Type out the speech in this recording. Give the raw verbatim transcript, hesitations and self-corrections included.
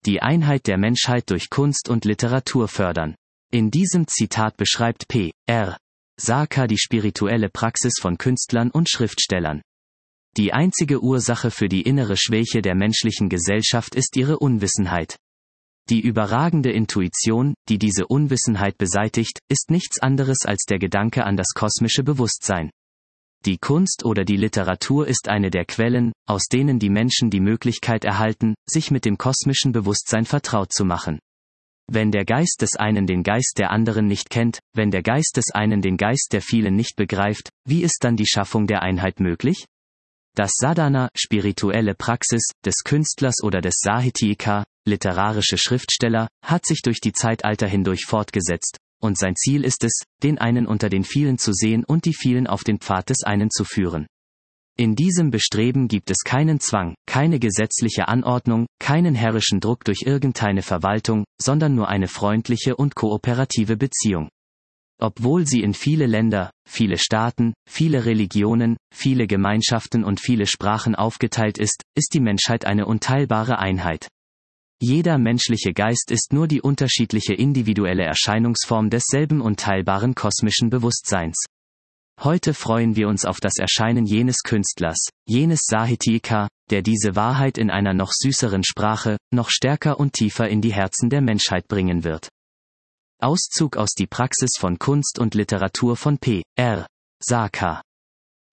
die Einheit der Menschheit durch Kunst und Literatur fördern. In diesem Zitat beschreibt P R Sarkar die spirituelle Praxis von Künstlern und Schriftstellern. Die einzige Ursache für die innere Schwäche der menschlichen Gesellschaft ist ihre Unwissenheit. Die überragende Intuition, die diese Unwissenheit beseitigt, ist nichts anderes als der Gedanke an das kosmische Bewusstsein. Die Kunst oder die Literatur ist eine der Quellen, aus denen die Menschen die Möglichkeit erhalten, sich mit dem kosmischen Bewusstsein vertraut zu machen. Wenn der Geist des einen den Geist der anderen nicht kennt, wenn der Geist des einen den Geist der vielen nicht begreift, wie ist dann die Schaffung der Einheit möglich? Das Sadhana, spirituelle Praxis, des Künstlers oder des Sahityika, literarische Schriftsteller, hat sich durch die Zeitalter hindurch fortgesetzt, und sein Ziel ist es, den einen unter den vielen zu sehen und die vielen auf den Pfad des einen zu führen. In diesem Bestreben gibt es keinen Zwang, keine gesetzliche Anordnung, keinen herrischen Druck durch irgendeine Verwaltung, sondern nur eine freundliche und kooperative Beziehung. Obwohl sie in viele Länder, viele Staaten, viele Religionen, viele Gemeinschaften und viele Sprachen aufgeteilt ist, ist die Menschheit eine unteilbare Einheit. Jeder menschliche Geist ist nur die unterschiedliche individuelle Erscheinungsform desselben unteilbaren kosmischen Bewusstseins. Heute freuen wir uns auf das Erscheinen jenes Künstlers, jenes Sahityika, der diese Wahrheit in einer noch süßeren Sprache, noch stärker und tiefer in die Herzen der Menschheit bringen wird. Auszug aus Die Praxis von Kunst und Literatur von P R Sarkar.